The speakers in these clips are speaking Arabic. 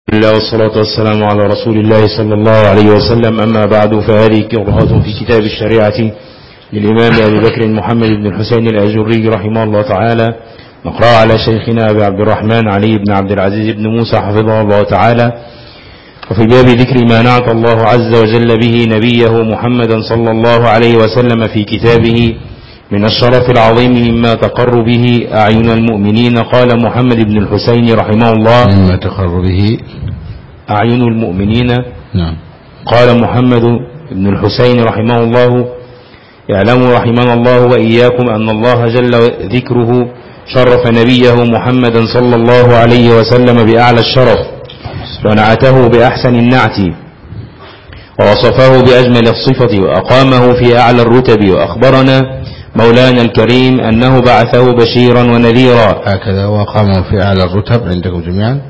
الله والصلاة والسلام على رسول الله صلى الله عليه وسلم. أما بعد، فهذه قراءة في كتاب الشريعة للإمام أبي بكر محمد بن الحسين الأجري رحمه الله تعالى، نقرأ على شيخنا أبي عبد الرحمن علي بن عبد العزيز بن موسى حفظه الله تعالى. وفي باب ذكر ما نعت الله عز وجل به نبيه محمدا صلى الله عليه وسلم في كتابه من الشرف العظيم مما تقر به أعين المؤمنين. قال محمد بن الحسين رحمه الله: مما تقر به أعين المؤمنين. نعم. قال محمد بن الحسين رحمه الله: اعلموا رحمنا الله وإياكم أن الله جل ذكره شرف نبيه محمدا صلى الله عليه وسلم بأعلى الشرف، ونعته بأحسن النعت، ووصفه بأجمل الصفة، وأقامه في أعلى الرتب. وأخبرنا مولانا الكريم أنه بعثه بشيرا ونذيرا. هكذا، وأقامه في أعلى الرتب عندكم جميعا.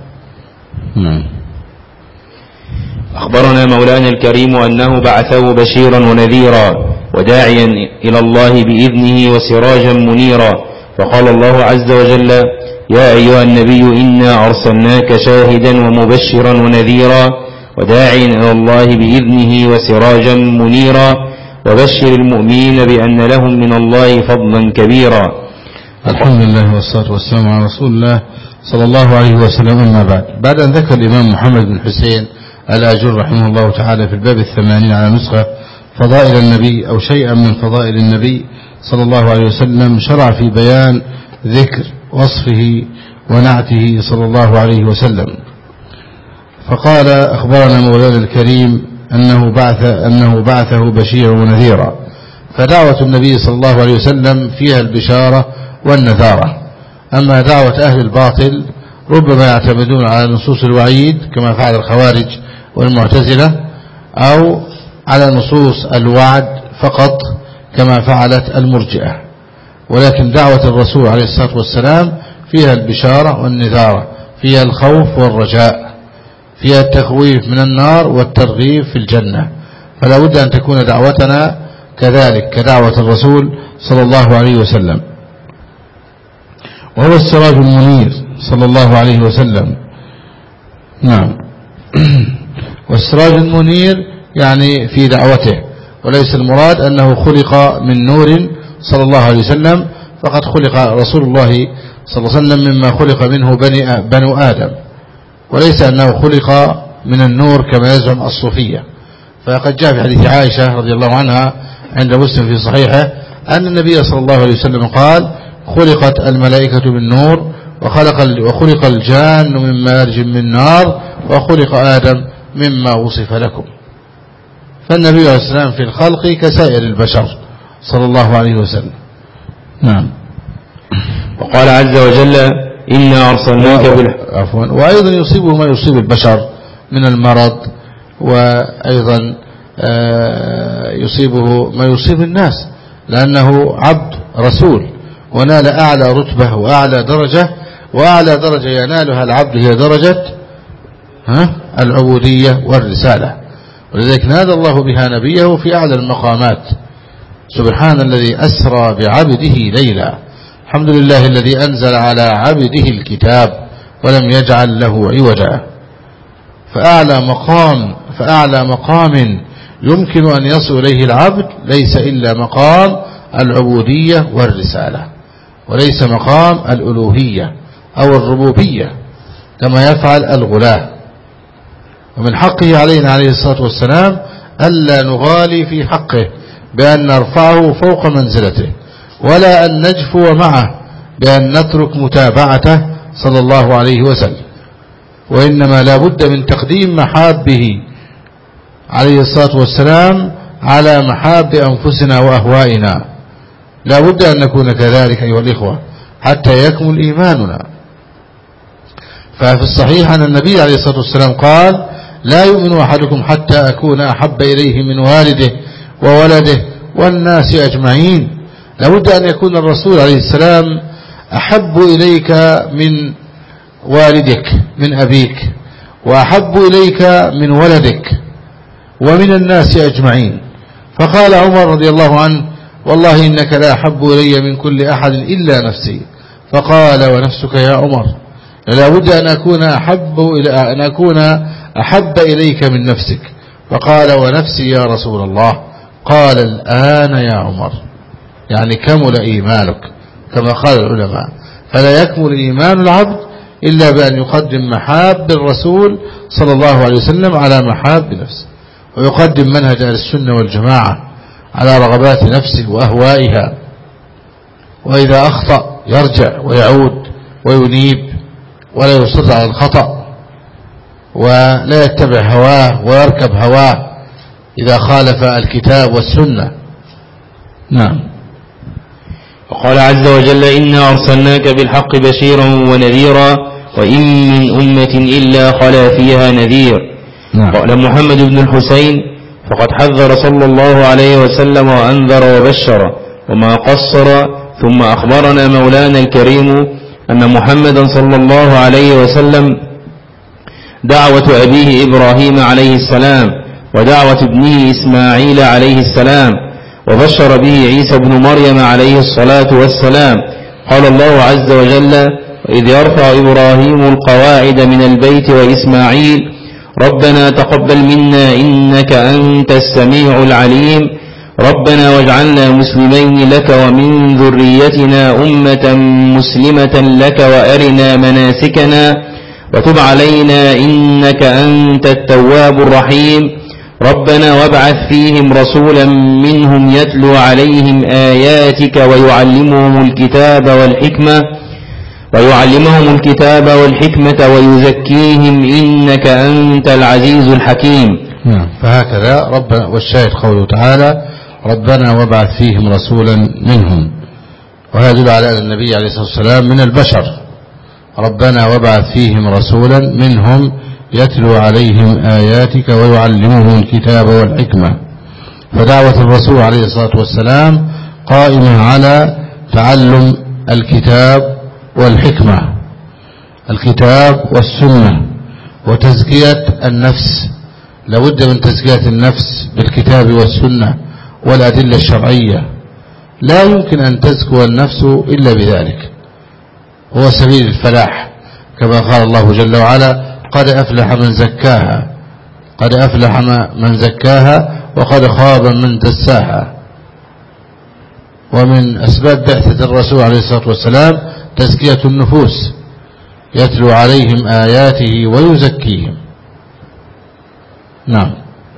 أخبرنا مولانا الكريم أنه بعثه بشيرا ونذيرا وداعيا إلى الله بإذنه وسراجا منيرا. فقال الله عز وجل: يا أيها النبي إنا أرسلناك شاهدا ومبشرا ونذيرا وداعيا إلى الله بإذنه وسراجا منيرا وبشر المؤمنين بأن لهم من الله فضلا كبيرا. الحمد لله والصلاة والسلام على رسول الله صلى الله عليه وسلم. أما بعد أن ذكر الإمام محمد بن حسين الأجر رحمه الله تعالى في الباب 80 على نسخة فضائل النبي أو شيئا من فضائل النبي صلى الله عليه وسلم، شرع في بيان ذكر وصفه ونعته صلى الله عليه وسلم. فقال: أخبرنا مولانا الكريم أنه بعثه بشيرا ونذيرا. فدعوة النبي صلى الله عليه وسلم فيها البشارة والنذارة. أما دعوة أهل الباطل ربما يعتمدون على نصوص الوعيد كما فعل الخوارج والمعتزلة، أو على نصوص الوعد فقط كما فعلت المرجئة. ولكن دعوة الرسول عليه الصلاة والسلام فيها البشارة والنذارة، فيها الخوف والرجاء، فيها التخويف من النار والترغيب في الجنة. فلا بد أن تكون دعوتنا كذلك كدعوة الرسول صلى الله عليه وسلم. وهو السراج المنير صلى الله عليه وسلم. نعم. والسراج المنير يعني في دعوته، وليس المراد أنه خلق من نور صلى الله عليه وسلم، فقد خلق رسول الله صلى الله عليه وسلم مما خلق منه بنو آدم، وليس أنه خلق من النور كما يزعم الصوفية. فقد جاء في حديث عائشة رضي الله عنها عند مسلم في صحيحه أن النبي صلى الله عليه وسلم قال: خلقت الملائكة من نور، وخلق الجان من مارج من نار، وخلق آدم مما وصف لكم. فالنبي عليه السلام في الخلق كسائر البشر صلى الله عليه وسلم. نعم. وقال عز وجل: إنا أرسلناك عفوا. وأيضا يصيبه ما يصيب البشر من المرض، وأيضا يصيبه ما يصيب الناس، لأنه عبد رسول ونال أعلى رتبة وأعلى درجة، وأعلى درجة ينالها العبد هي درجة العبودية والرسالة. ولذلك نادى الله بها نبيه في أعلى المقامات: سبحان الذي أسرى بعبده ليلا، الحمد لله الذي أنزل على عبده الكتاب ولم يجعل له عوجا. فأعلى مقام يمكن أن يصل إليه العبد ليس إلا مقام العبودية والرسالة، وليس مقام الألوهية أو الربوبية كما يفعل الغلاة. ومن حقه علينا عليه الصلاة والسلام ألا نغالي في حقه بأن نرفعه فوق منزلته، ولا أن نجفو معه بأن نترك متابعته صلى الله عليه وسلم. وإنما لا بد من تقديم محابه عليه الصلاة والسلام على محاب أنفسنا وأهوائنا. لا بد أن نكون كذلك أيها الإخوة حتى يكمل إيماننا. ففي الصحيح أن النبي عليه الصلاة والسلام قال: لا يؤمن أحدكم حتى أكون أحب إليه من والده وولده والناس أجمعين. لا بد أن يكون الرسول عليه السلام أحب إليك من والدك من أبيك، وأحب إليك من ولدك ومن الناس أجمعين. فقال عمر رضي الله عنه: والله إنك لا أحب إلي من كل أحد إلا نفسي. فقال: ونفسك يا عمر؟ لا بد أن أكون أحب إليك من نفسك. فقال ونفسي يا رسول الله. قال الآن يا عمر، يعني كمل إيمانك كما قال العلماء. فلا يكمل إيمان العبد إلا بأن يقدم محاب الرسول صلى الله عليه وسلم على محاب نفسه، ويقدم منهج أهل السنة والجماعة على رغبات نفسه وأهوائها، وإذا أخطأ يرجع ويعود وينيب ولا يصر على الخطأ، ولا يتبع هواه ويركب هواه إذا خالف الكتاب والسنة. نعم. وقال عز وجل إنا أرسلناك بالحق بشيرا ونذيرا وإن من أمة إلا خلا فيها نذير. نعم. قال محمد بن الحسين فقد حذر صلى الله عليه وسلم وأنذر وبشر وما قصر. ثم أخبرنا مولانا الكريم أن محمدا صلى الله عليه وسلم دعوة أبيه إبراهيم عليه السلام ودعوة ابنه إسماعيل عليه السلام، وبشر به عيسى بن مريم عليه الصلاة والسلام. قال الله عز وجل وإذ يرفع إبراهيم القواعد من البيت وإسماعيل ربنا تقبل منا إنك أنت السميع العليم ربنا واجعلنا مسلمين لك ومن ذريتنا أمة مسلمة لك وأرنا مناسكنا وتب علينا إنك أنت التواب الرحيم ربنا وابعث فيهم رسولا منهم يتلو عليهم آياتك ويعلمهم الكتاب والحكمة ويزكيهم إنك أنت العزيز الحكيم. فهكذا ربنا، والشاهد قوله تعالى ربنا وابعث فيهم رسولا منهم، وهذا يدل على أن النبي عليه الصلاة والسلام من البشر. ربنا وابعث فيهم رسولا منهم يتلو عليهم آياتك ويعلمهم الكتاب والحكمة. فدعوة الرسول عليه الصلاة والسلام قائمة على تعلم الكتاب والحكمة، الكتاب والسنة، وتزكية النفس. لابد من تزكية النفس بالكتاب والسنة والأدلة الشرعية. لا يمكن أن تزكو النفس إلا بذلك، هو سبيل الفلاح، كما قال الله جل وعلا قد أفلح من زكاها، قد أفلح من زكاها وقد خاب من دساها. ومن أسباب بعثة الرسول عليه الصلاة والسلام تزكية النفوس، يتلو عليهم آياته ويزكيهم. نعم.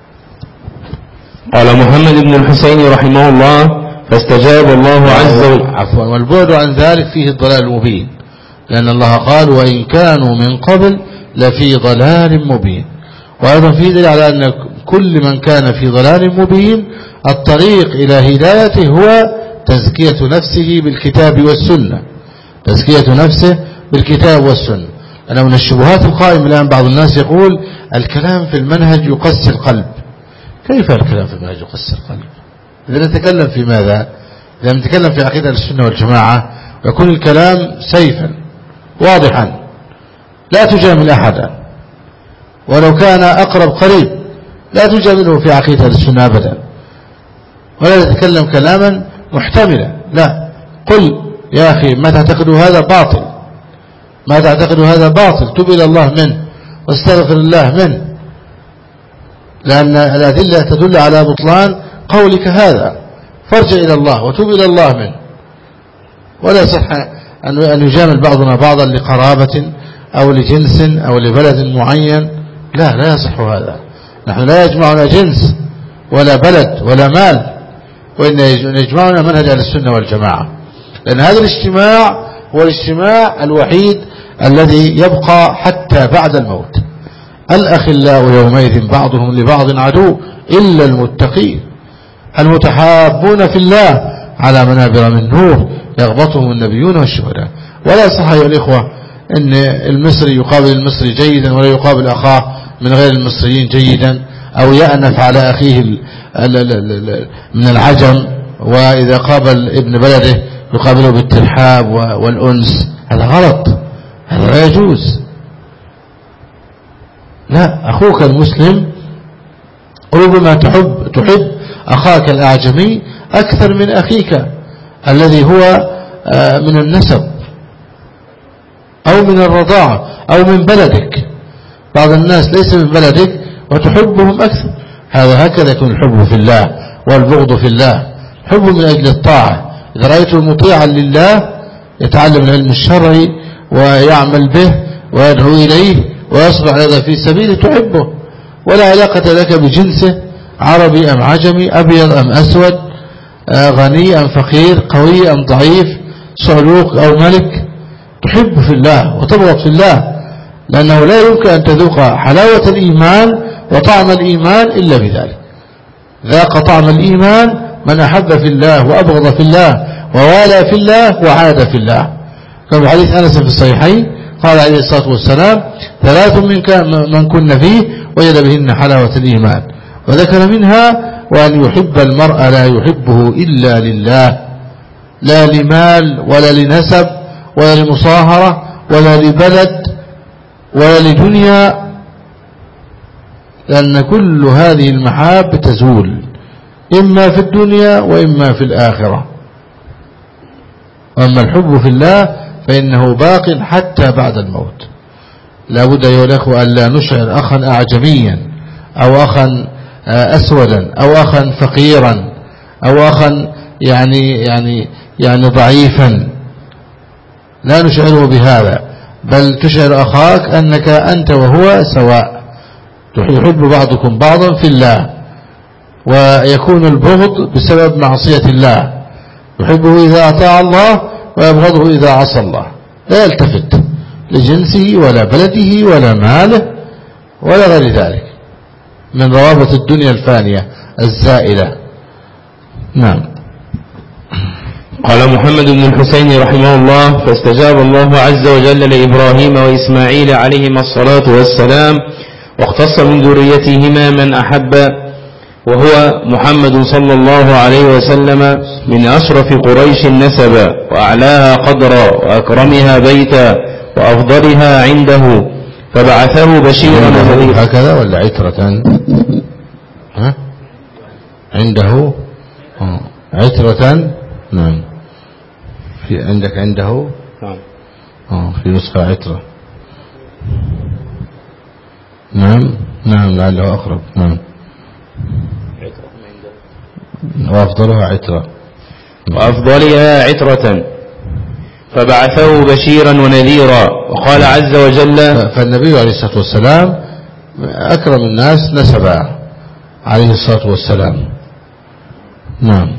قال محمد بن الحسين رحمه الله فاستجاب الله عز وجل. والبعد عن ذلك فيه الضلال المبين، لأن الله قال وإن كانوا من قبل لفي ضلال مبين. وأيضا فيه دليل على أن كل من كان في ضلال مبين الطريق إلى هدايته هو تزكية نفسه بالكتاب والسنة، تزكية نفسه بالكتاب والسنة. أنا من الشبهات القائمة الآن بعض الناس يقول الكلام في المنهج يقسي القلب. كيف الكلام في المنهج يقسي القلب؟ إذا نتكلم في ماذا؟ إذا نتكلم في عقيدة السنة والجماعة يكون الكلام سيفا واضحا لا تجامل أحدا، ولو كان أقرب قريب لا تجامله في عقيدة السنة أبدا، ولا تتكلم كلاما محتملا. لا، قل يا أخي ما تعتقد هذا باطل، ما تعتقد هذا باطل، تب إلى الله منه واستغفر الله منه، لأن الأدلة تدل على بطلان قولك هذا، فارجع إلى الله وتب إلى الله منه. ولا يصح أن يجامل بعضنا بعضا لقرابة أو لجنس أو لبلد معين، لا يصح هذا. نحن لا يجمعنا جنس ولا بلد ولا مال، وإن يجمعنا منهج أهل السنة والجماعة، لأن هذا الاجتماع هو الاجتماع الوحيد الذي يبقى حتى بعد الموت. الأخلاء يومئذ بعضهم لبعض عدو إلا المتقين، المتحابون في الله على منابر من نور يغبطهم النبيون والشهداء. ولا صح أيها الإخوة أن المصري يقابل المصري جيدا ولا يقابل أخاه من غير المصريين جيدا، أو يأنف على أخيه من العجم، وإذا قابل ابن بلده يقابله بالترحاب والأنس. هذا غلط، هذا لا يجوز. لا، أخوك المسلم ربما تحب أخاك الأعجمي أكثر من أخيك الذي هو من النسب. أو من الرضاعة أو من بلدك. بعض الناس ليس من بلدك وتحبهم أكثر، هذا هكذا يكون الحب في الله والبغض في الله. حب من أجل الطاعة، إذا رأيته مطيعا لله يتعلم العلم الشرعي ويعمل به ويدعو إليه ويصبح هذا في سبيله تحبه، ولا علاقة لك بجنسه، عربي أم عجمي، أبيض أم أسود، غني أم فقير، قوي أم ضعيف، صعلوك أو ملك. تحب في الله وتبغض في الله، لأنه لا يمكن أن تذوق حلاوة الإيمان وطعم الإيمان إلا بذلك. ذاق طعم الإيمان من أحب في الله وأبغض في الله ووالى في الله وعاد في الله. كما حديث أنس في الصحيحين قال عليه الصلاة والسلام: 3 من كن فيه وجد بهن حلاوة الإيمان، وذكر منها: وأن يحب المرء لا يحبه إلا لله، لا لمال ولا لنسب ولا لمصاهرة ولا لبلد ولا لدنيا، لأن كل هذه المحاب تزول إما في الدنيا وإما في الآخرة. أما الحب في الله فإنه باق حتى بعد الموت. لا بد أيها الأخوة أن لا نشعر أخا أعجميا أو أخا أسودا أو أخا فقيرا أو أخا يعني ضعيفا، لا نشعره بهذا، بل تشعر أخاك أنك أنت وهو سواء، يحب بعضكم بعضا في الله، ويكون البغض بسبب معصية الله، يحبه إذا أطاع الله ويبغضه إذا عصى الله، لا يلتفت لجنسه ولا بلده ولا ماله ولا غير ذلك من روابط الدنيا الفانية الزائلة. نعم. قال محمد بن الحسين رحمه الله: فاستجاب الله عز وجل لإبراهيم وإسماعيل عليهما الصلاة والسلام، واختص من ذريتهما من أحب، وهو محمد صلى الله عليه وسلم من أشرف قريش نسبا وأعلاها قدرا وأكرمها بيتا وأفضلها عنده، فبعثه بشيرا ونذيرا. هكذا ولا عترة؟ عنده عترة. نعم. في عندك عنده في نسخة عترة. نعم لعله أقرب. نعم. وأفضلها عترة فبعثه بشيرا ونذيرا. وقال عز وجل: فالنبي عليه الصلاة والسلام أكرم الناس نسبا عليه الصلاة والسلام. نعم.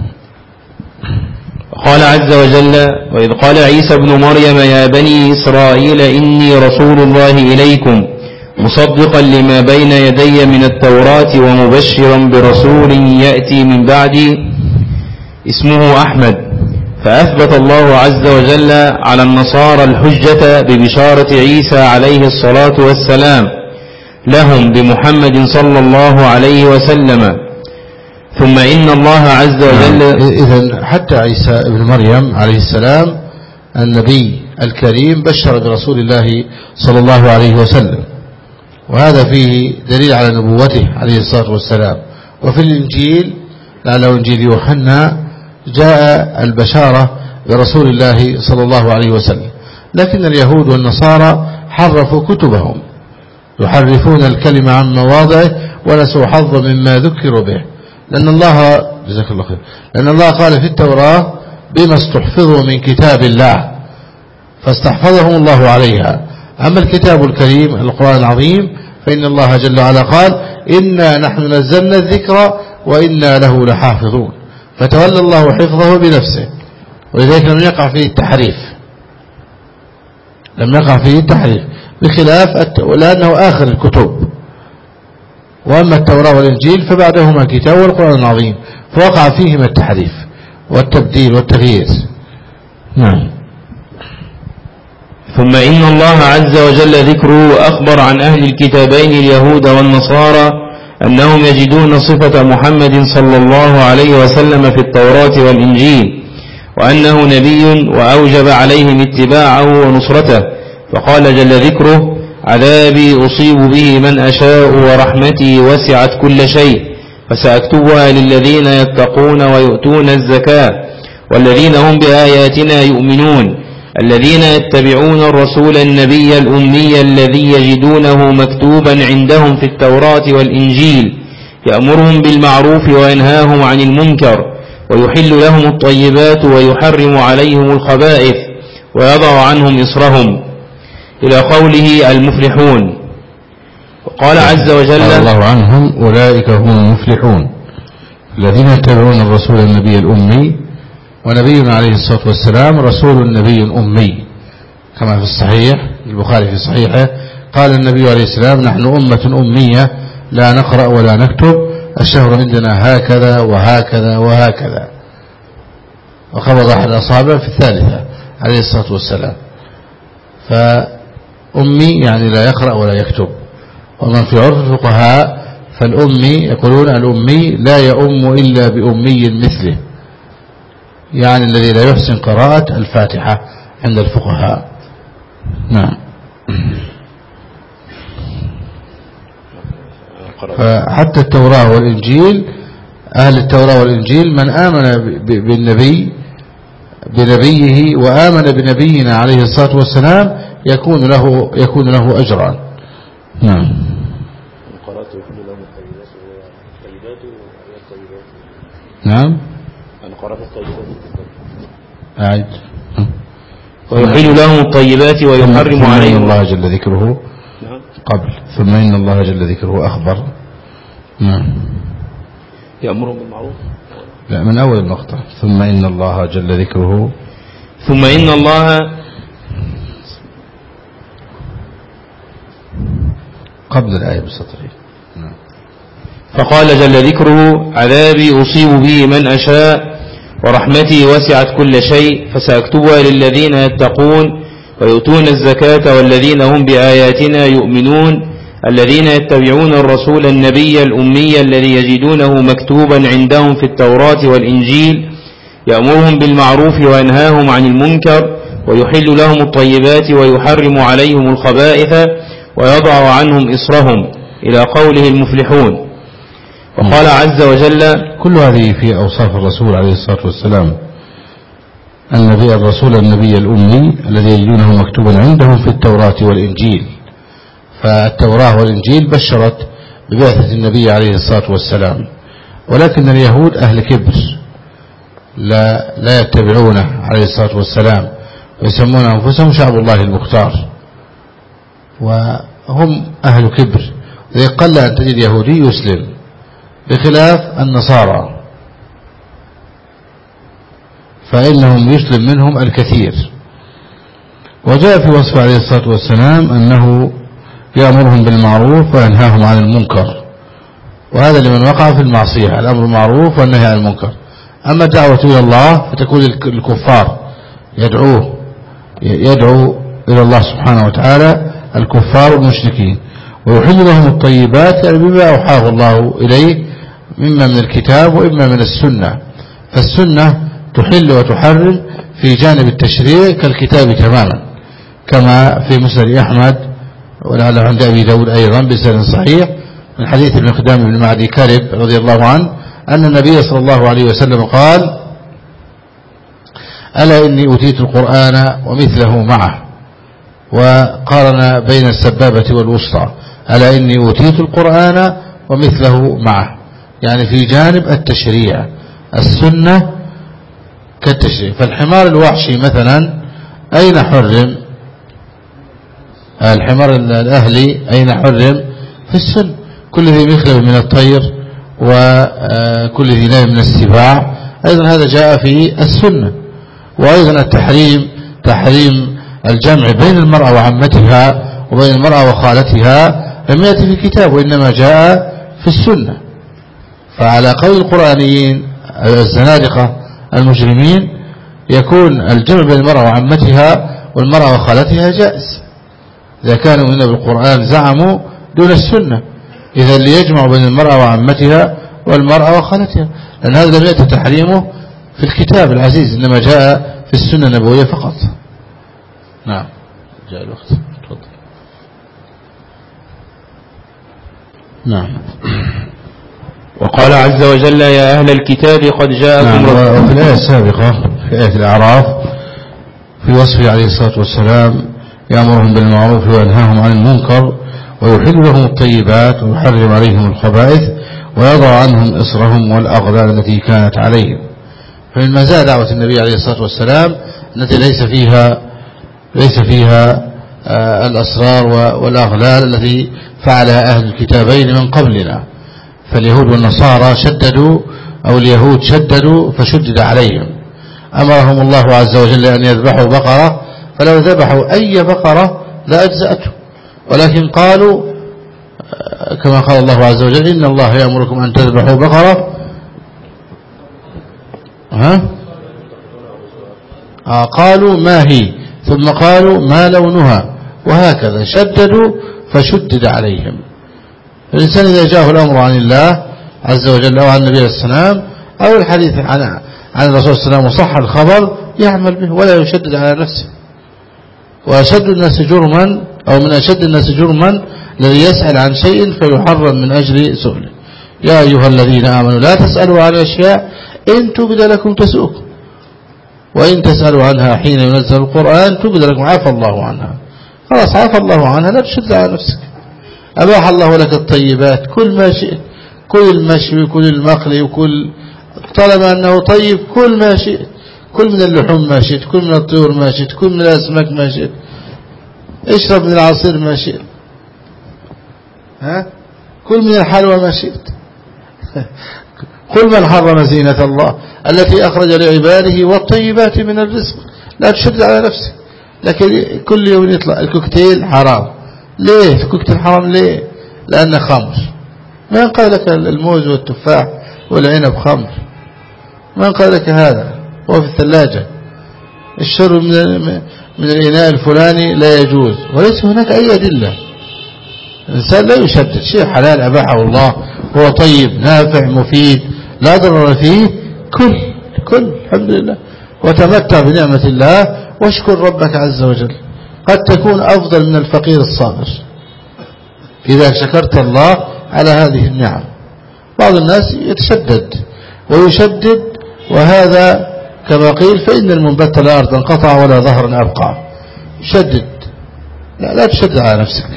قال عز وجل: وإذ قال عيسى ابن مريم يا بني إسرائيل إني رسول الله إليكم مصدقا لما بين يدي من التوراة ومبشرا برسول يأتي من بعدي اسمه أحمد. فأثبت الله عز وجل على النصارى الحجة ببشارة عيسى عليه الصلاة والسلام لهم بمحمد صلى الله عليه وسلم. ثم إن الله عز وجل إذن حتى عيسى ابن مريم عليه السلام النبي الكريم بشر برسول الله صلى الله عليه وسلم، وهذا فيه دليل على نبوته عليه الصلاة والسلام. وفي الإنجيل لعله إنجيل يوحنا جاء البشارة برسول الله صلى الله عليه وسلم، لكن اليهود والنصارى حرفوا كتبهم، يحرفون الكلمة عن مواضعه ونسوا حظا مما ذكروا به، لأن الله جزاك الله خير، لأن الله قال في التوراة بما استحفظوا من كتاب الله فاستحفظهم الله عليها. أما الكتاب الكريم القرآن العظيم فإن الله جل وعلا قال إنا نحن نزلنا الذكر وإنا له لحافظون، فتولى الله حفظه بنفسه، ولذلك لم يقع فيه التحريف، بخلاف لأنه آخر الكتب. وأما التوراة والإنجيل فبعدهما كتاب والقرآن العظيم، فوقع فيهما التحريف والتبديل والتغيير. نعم. ثم إن الله عز وجل ذكره أخبر عن أهل الكتابين اليهود والنصارى أنهم يجدون صفة محمد صلى الله عليه وسلم في التوراة والإنجيل، وأنه نبي، وأوجب عليهم اتباعه ونصرته. فقال جل ذكره: عذابي أصيب به من أشاء ورحمتي وسعت كل شيء فسأكتبها للذين يتقون ويؤتون الزكاة والذين هم بآياتنا يؤمنون الذين يتبعون الرسول النبي الأمي الذي يجدونه مكتوبا عندهم في التوراة والإنجيل يأمرهم بالمعروف وينهاهم عن المنكر ويحل لهم الطيبات ويحرم عليهم الخبائث ويضع عنهم إصرهم إلى قوله المفلحون. وقال عز وجل الله عنهم أولئك هم المفلحون الذين يتبعون الرسول النبي الأمي، ونبينا عليه الصلاة والسلام رسول النبي أمي كما في الصحيح البخاري في صحيحه قال النبي عليه السلام نحن أمة أمية لا نقرأ ولا نكتب، الشهر عندنا هكذا وهكذا وهكذا، وقبض أحد أصابعه في الثالثة عليه الصلاة والسلام. فأمي يعني لا يقرأ ولا يكتب. ومن في عرف الفقهاء فالأمي يقولون الأمي لا يؤم إلا بأمي مثله، يعني الذي لا يحسن قراءة الفاتحة عند الفقهاء. نعم. فحتى التوراة والإنجيل أهل التوراة والإنجيل من آمن بنبيه وآمن بنبينا عليه الصلاة والسلام يكون له أجران. نعم. نعم. أعد. ويحل لهم الطيبات ويحرم عليهم الله جل ذكره قبل ثم إن الله جل ذكره أخبر. نعم. يأمرهم بالمعروف. لا من أول المقطع ثم إن الله جل ذكره ثم إن الله قبل الآية بسطرين. نعم. فقال جل ذكره عذابي أصيب به من أشاء ورحمتي وسعت كل شيء فسأكتبها للذين يتقون ويؤتون الزكاة والذين هم بآياتنا يؤمنون الذين يتبعون الرسول النبي الأمي الذي يجدونه مكتوبا عندهم في التوراة والإنجيل يأمرهم بالمعروف وينهاهم عن المنكر ويحل لهم الطيبات ويحرم عليهم الخبائث ويضع عنهم إصرهم إلى قوله المفلحون. وقال عز وجل كل هذه في أوصاف الرسول عليه الصلاة والسلام الرسول النبي الأمي الذي يجدونه مكتوبا عندهم في التوراة والإنجيل. فالتوراة والإنجيل بشرت ببعثة النبي عليه الصلاة والسلام، ولكن اليهود أهل كبر لا يتبعونه عليه الصلاة والسلام ويسمون أنفسهم شعب الله المختار، وهم أهل كبر، قل أن تجد يهودي يسلم بخلاف النصارى فإنهم يسلم منهم الكثير. وجاء في وصف عليه الصلاة والسلام أنه يأمرهم بالمعروف وينهاهم عن المنكر، وهذا لمن وقع في المعصية الأمر بالمعروف والنهي عن المنكر. أما الدعوة إلى الله فتكون الكفار يدعو إلى الله سبحانه وتعالى الكفار والمشركين ويحل لهم الطيبات يعني بما أوحاه الله إليه مما من الكتاب وإما من السنة. فالسنة تحل وتحرم في جانب التشريع كالكتاب تماما، كما في مسند أحمد ولعله عند أبي داود أيضا بسند صحيح من حديث المقدام بن معدي كرب رضي الله عنه أن النبي صلى الله عليه وسلم قال ألا إني أوتيت القرآن ومثله معه، وقارن بين السبابة والوسطى، ألا إني أوتيت القرآن ومثله معه، يعني في جانب التشريع السنة كالتشريع. فالحمار الوحشي مثلا أين حرم؟ الحمار الأهلي أين حرم؟ في السنة. كل ذي مخلب من الطير وكل ذي ناب من السباع أيضا هذا جاء في السنة. وأيضا تحريم الجمع بين المرأة وعمتها وبين المرأة وخالتها لم يأتي في الكتاب وإنما جاء في السنة. فعلى قول القرآنيين الزنادقة المجرمين يكون الجمع بين المرأة وعمتها والمرأة وخالتها جائز إذا كانوا هنا بالقرآن زعموا دون السنة. إذا اللي يجمع بين المرأة وعمتها والمرأة وخالتها، لأن هذا لم يأتي تحريمه في الكتاب العزيز إنما جاء في السنة النبوية فقط. نعم جاء الوقت تفضل. نعم. وقال عز وجل يا أهل الكتاب قد جاءكم وفي الآية السابقة في آية الأعراف في وصفه عليه الصلاة والسلام يأمرهم بالمعروف وينهاهم عن المنكر ويحل لهم الطيبات ويحرم عليهم الخبائث ويضع عنهم إصرهم والأغلال التي كانت عليهم. فمن مزايا دعوة النبي عليه الصلاة والسلام التي ليس فيها الأسرار والأغلال التي فعلها أهل الكتابين من قبلنا. فاليهود والنصارى شددوا، أو اليهود شددوا فشدد عليهم. أمرهم الله عز وجل أن يذبحوا بقرة، فلو ذبحوا أي بقرة لا أجزأته، ولكن قالوا كما قال الله عز وجل إن الله يأمركم أن تذبحوا بقرة قالوا ما هي، ثم قالوا ما لونها، وهكذا شددوا فشدد عليهم. الإنسان إذا جاءه الأمر عن الله عز وجل أو عن النبي عليه السلام أو الحديث عن الرسول صلى الله عليه وسلم وصح الخبر يعمل به ولا يشدد على نفسه. وأشد الناس جرما أو من أشد الناس جرما الذي يسأل عن شيء فيحرم من أجل سؤله. يا أيها الذين آمنوا لا تسألوا عن أشياء إن تبد لكم تسؤكم وإن تسألوا عنها حين ينزل القرآن تبد لكم عفى الله عنها. خلاص عفى الله عنها، لا تشد على نفسك. أباح الله لك الطيبات، كل ما شئت، كل المشوي وكل المقلي وكل طالما أنه طيب، كل ما شئت، كل من اللحوم ما شئت، كل من الطيور ما شئت، كل من الأسماك ما شئت، اشرب من العصير ما شئت، كل من الحلوى ما شئت. قل من حرم زينة الله التي أخرج لعباده والطيبات من الرزق. لا تشد على نفسك. لكن كل يوم يطلع الكوكتيل حرام. ليه الكوكتيل حرام؟ ليه؟ لأنه خمر. ما ينقل لك الموز والتفاح والعنب خمر؟ ما ينقل لك هذا؟ هو في الثلاجة. الشرب من الإناء الفلاني لا يجوز، وليس هناك أي أدلة. الإنسان لا يشدد. شيء حلال أباحه الله هو طيب نافع مفيد لا ضرر فيه، كل الحمد لله وتمتع بنعمة الله واشكر ربك عز وجل. قد تكون أفضل من الفقير الصابر إذا شكرت الله على هذه النعم. بعض الناس يتشدد ويشدد، وهذا كما قيل فإن المنبت لا أرضا قطع ولا ظهرا أبقى. شدد، لا تشدد على نفسك.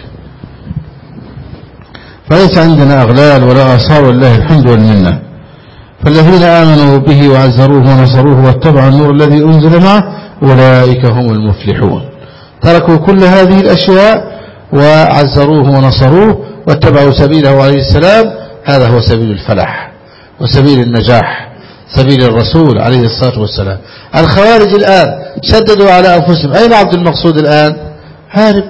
فليس عندنا أغلال ولا آثار والله الحمد والمنة. فالذين آمنوا به وعزروه ونصروه واتبعوا النور الذي أنزل معه أولئك هم المفلحون. تركوا كل هذه الأشياء وعزروه ونصروه واتبعوا سبيله عليه السلام. هذا هو سبيل الفلاح وسبيل النجاح، سبيل الرسول عليه الصلاة والسلام. الخوارج الآن شددوا على أنفسهم. أين عبد المقصود الآن؟ هارب.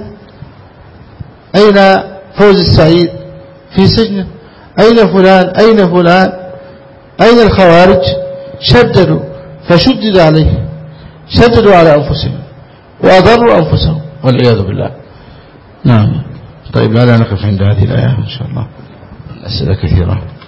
أين فوز السعيد؟ في سجن. أين فلان؟ أين فلان؟ أين الخوارج؟ شددوا فشدد عليه، شددوا على أنفسهم وأضروا أنفسهم والعياذ بالله. نعم. طيب لا نقف عند هذه الآية إن شاء الله، أسئلة كثيرة.